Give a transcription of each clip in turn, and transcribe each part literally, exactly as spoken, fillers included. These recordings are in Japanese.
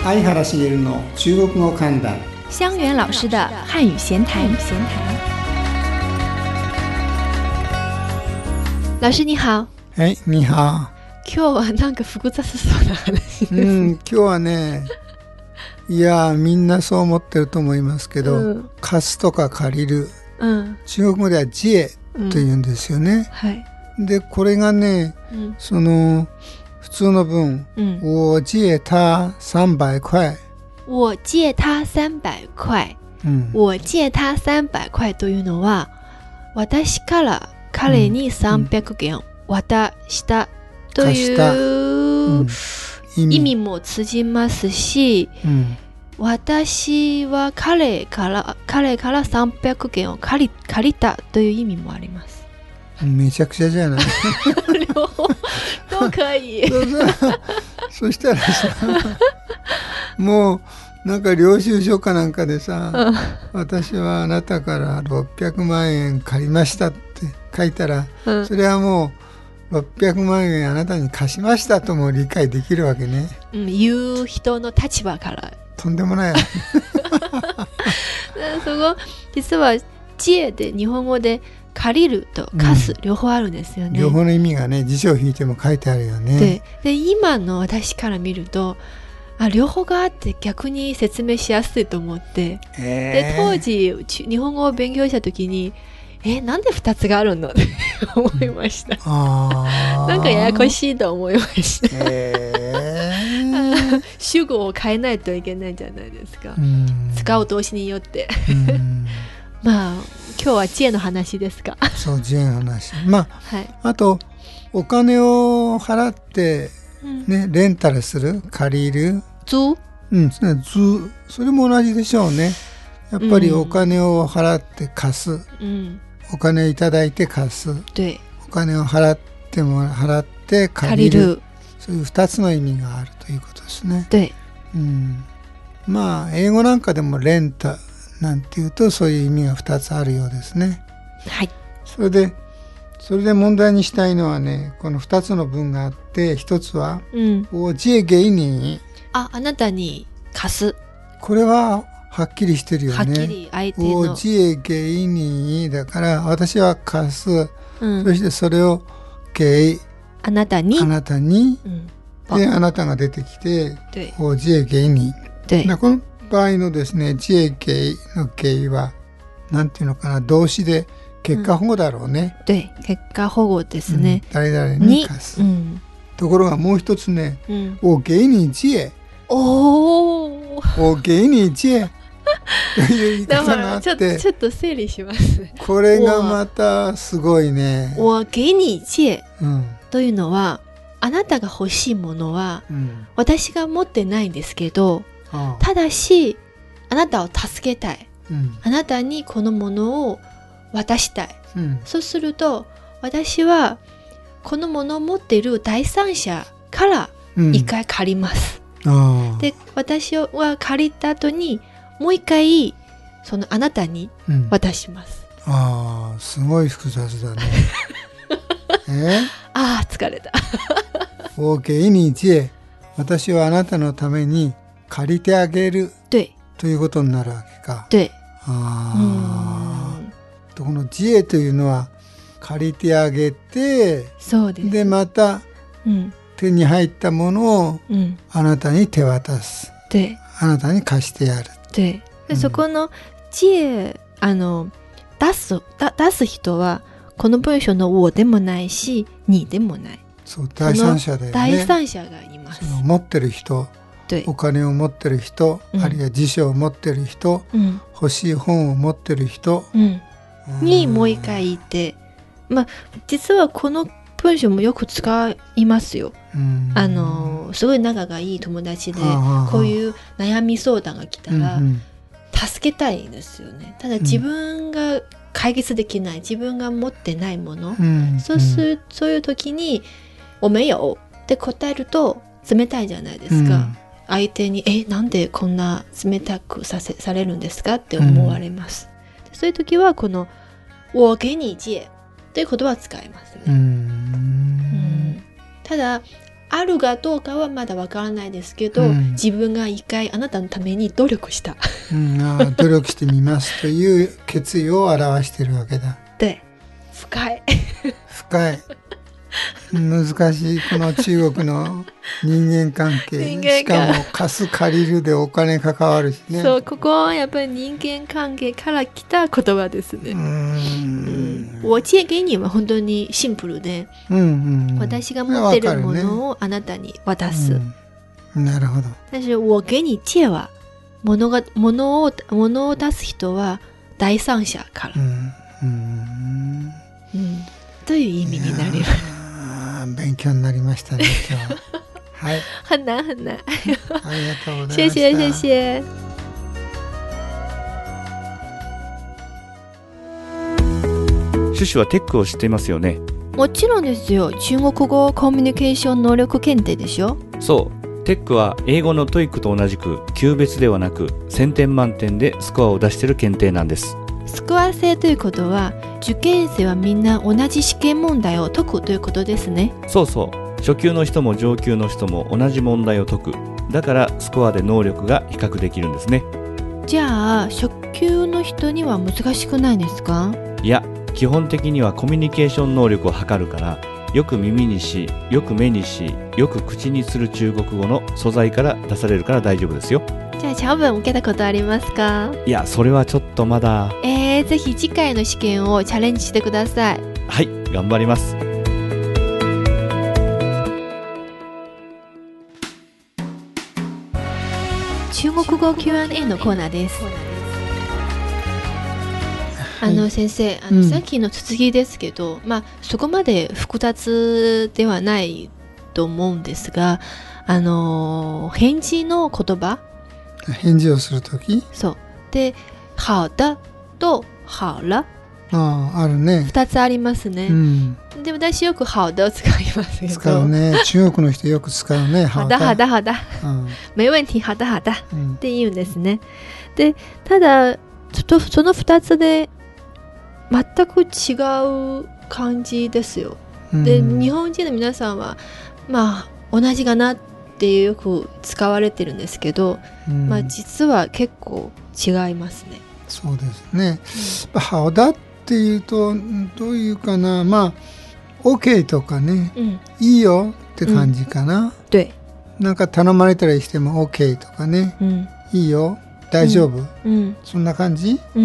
相原茂の中国語観覧。 香源老師的漢語閒談。老師你好。 はい、你好。 今日はなんか複雑そうな話です。 うん、今日はね、いやみんなそう思ってると思いますけど、うん、貸すとか借りる、うん、中国語では借というんですよね、うんはい、でこれがね、うん、その普通の文、うん、我借他三百塊我借他三百塊、うん、我借他三百塊というのは私から彼にさんびゃくえん、うん、渡したという、うん、意味も通じますし、うん、私は彼から彼からさんびゃくえんを借り、借りたという意味もあります。 めちゃくちゃじゃない両方都可以そしたらさもうなんか領収書かなんかでさ、うん、私はあなたからろっぴゃくまんえん借りましたって書いたら、うん、それはもうろっぴゃくまんえんあなたに貸しましたとも理解できるわけね、 うん、言う人の立場からとんでもないそこ実は借で日本語で借りると貸す、うん、両方あるんですよね。 両方の意味がね辞書を引いても書いてあるよね。 で, で今の私から見るとあ両方があって逆に説明しやすいと思って、えー、で当時日本語を勉強した時にえなんでふたつがあるのって思いました、うん、あなんかややこしいと思いました、えー、主語を変えないといけないじゃないですか、うん、使う動詞によって、うん、まあ今日は知恵の話ですか。 そう知恵の話まあ、はい、あとお金を払ってね、うん、レンタルする借りる租うん租それも同じでしょうね。やっぱりお金を払って貸す、うん、お金をいただいて貸す、 对お金を払っても払って借りる、借りるそういうふたつの意味があるということですね。 对、 うん、まあ英語なんかでもレンタなんていうとそういう意味がふたつあるようですね。 はい。 それでそれで問題にしたいのはねこのふたつの文があってひとつは、うん、我借给你ああなたに貸すこれははっきりしてるよね。 はっきり相手の我借给你だから私は貸す、うん、そしてそれを給あなたにあなたに、うん、であなたが出てきて我借給你この場合のですね借給の給はなんていうのかな動詞で結果保護だろうね、 うん、で結果保護ですね、 うん、誰々に貸す、うん、ところがもう一つね、うん、我給你借お我給你借という言い方があってちょ、ちょっと整理しますこれがまたすごいね。 我給你借、うん、というのはあなたが欲しいものは、うん、私が持ってないんですけど、ああただしあなたを助けたい、うん、あなたにこのものを渡したい、うん、そうすると私はこのものを持っている第三者から一回借ります、うん、で私は借りた後にもう一回そのあなたに渡します、 うん、ああすごい複雑だねえああ疲れた我給你借私はあなたのために借りてあげるということになるわけか。 对あとこの借というのは借りてあげてそうですでまた、うん、手に入ったものをあなたに手渡す、うん、あなたに貸してやるで、うん、そこの借あの出すだ出す人はこの文章の我でもないしにでもないそう第三者だよね。 第三者がいます。 その持ってる人お金を持ってる人、うん、あるいは辞書を持ってる人、うん、欲しい本を持ってる人、うん、 にもう一回言って、まあ、実はこの文章もよく使いますよ。あのすごい仲がいい友達でこういう悩み相談が来たら助けたいんですよね。ただ自分が解決できない、自分が持ってないもの、うん、そうする、そういう時におめよって答えると冷たいじゃないですか、うん、相手にえなんでこんな冷たくさせされるんですかって思われます、うん、そういう時はこの我給你借という言葉を使いますね、うんうん、ただあるかどうかはまだわからないですけど、うん、自分が一回あなたのために努力した、 うん、あ努力してみますという決意を表しているわけだ。 で深い深い難しいこの中国の人間関係しかも貸す借りるでお金関わるしね。 そうここはやっぱり人間関係から来た言葉ですね。うーん、我借给你は本当にシンプルで、うんうんうん、私が持ってるものをあなたに渡す、ねうん、なるほど。 但是我给你借は物が物を物を出す人は第三者から、うんうんうん、という意味になります。 勉強になりましたね今日は。はい。 很難很難。 ありがとうございました。 謝謝謝謝。 シュシュはテックを知っていますよね。 もちろんですよ。中国語コミュニケーション能力検定でしょ。 そう。テックは英語のトイックと同じく級別ではなくせんてん満点でスコアを出している検定なんです。 スコア制ということは受験生はみんな同じ試験問題を解くということですね。 そうそう。初級の人も上級の人も同じ問題を解く。だからスコアで能力が比較できるんですね。 じゃあ初級の人には難しくないですか？ いや、基本的にはコミュニケーション能力を測るから、よく耳にし、よく目にし、よく口にする中国語の素材から出されるから大丈夫ですよ。 じゃあチャオ文受けたことありますか？ いや、それはちょっとまだ。 えー、ぜひ次回の試験をチャレンジしてください。 はい、頑張ります。 中国語 キューアンドエー のコーナーです。あの先生、あの、うん、さっきの続きですけど、まあそこまで複雑ではないと思うんですが、あの返事の言葉。 返事をするとき、 そうで、好的と好了、 ああ、あるね。 二つありますね。うん、で私よく好的を使いますけど。 使うね。中国の人よく使うね。 好的好的好的、うん、没問題好的好的、うん、って言うんですね。でただちょっとその二つで全く違う感じですよ。うん、で日本人の皆さんはまあ同じかなってよく使われてるんですけど、うん、まあ実は結構違いますね。 そうですね。うん、好的っていうとどういうかな、まあ OK とかね、うん、いいよって感じかな。 うん、 なんか頼まれたりしても OK とかね、うん、いいよ大丈夫、うん、そんな感じ、うん、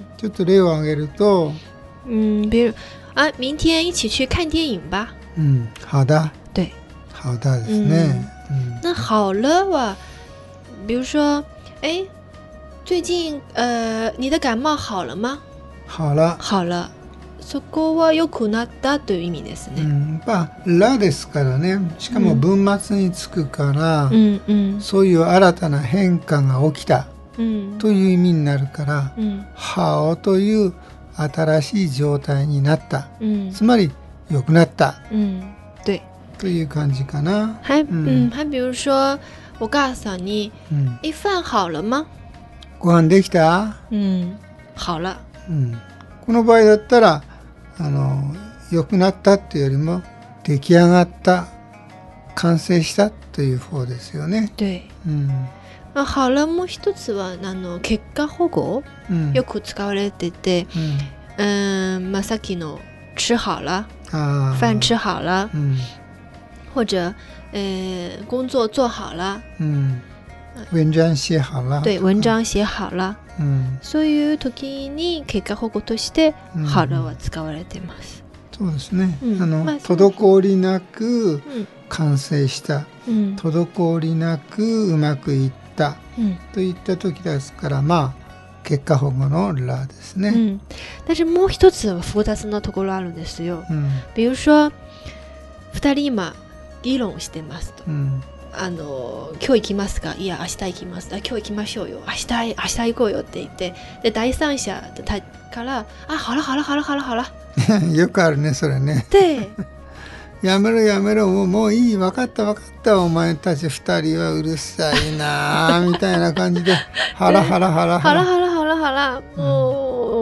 ちょっと例を挙げると、 うん、比如あ、明天一起去看電影吧。 うん、好的。 对， 好的ですね。 嗯，那好了は比如说，哎，最近呃你的感冒好了吗？ 好了。 好了。そこは良くなったという意味ですね。 うん、まあらですからね。しかも文末につくから、うんうん、そういう新たな変化が起きた、うん、という意味になるから、うん、好という新しい状態になった、うん、つまり良くなった、うん、 对という感じかな。 还嗯，还比如说，我告诉你，嗯，哎，饭好了吗？ ご飯できた？ うん、好了。 うん、この場合だったら、あの良くなったっていうよりも出来上がった、完成したという方ですよね。 对。うん。まあ、好了も一つはあの結果保護、うん、よく使われてて、うん、うんまあさっきの吃好了、飯吃好了。うん或者、呃、工作做好了、うん、 文章写好了、 对、文章写好了、うん、そういう時に結果保護として好了は使われています。 うん、そうですね、うん、あの、まあ、滞りなく完成した、うん、滞りなくうまくいった、うん、といった時ですから、まあ結果保護のらですね。うん、 但是もう一つは複雑なところあるんですよ。うん、比如说二人今議論してますと、うん、あの今日行きますか、いや明日行きます、あ今日行きましょうよ、明日明日行こうよって言って、で第三者からあ好了好了好了好了好了よくあるねそれね。 でやめろやめろもう、もういい分かった分かったお前たち二人はうるさいなみたいな感じでハラハラハラハラハラハラハラハラも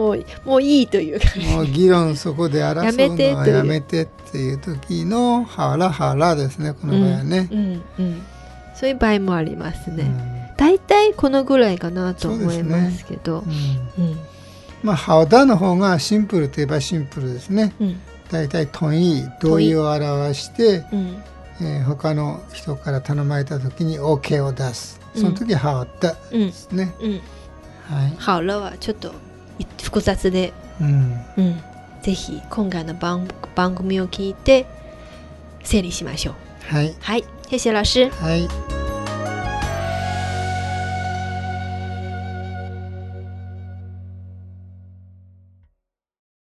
もうもういいというか、 ね、もう議論そこで争うのはやめてっていう時のハラハラですね、この場合はね、 うんうんうん、そういう場合もありますね、うん、だいたいこのぐらいかなと思いますけど、うんうん、 まあハダの方がシンプルといえばシンプルですね、うん、だいたい同意同意を表して、うんえー、他の人から頼まれた時に OK を出す、その時ハダですね、うんうんはい、好了はちょっと複雑で、うんうん、ぜひ今回の 番, 番組を聞いて整理しましょう。 はい、 はい、謝謝老師。 はい。